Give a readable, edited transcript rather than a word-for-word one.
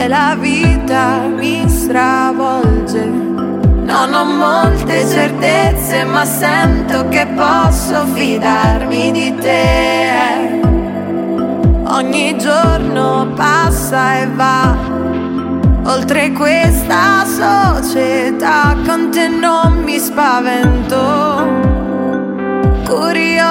la vita mi stravolge. Non ho molte certezze, ma sento che posso fidarmi di te. Ogni giorno passa e va, oltre questa società, con te non mi spavento. Curiosa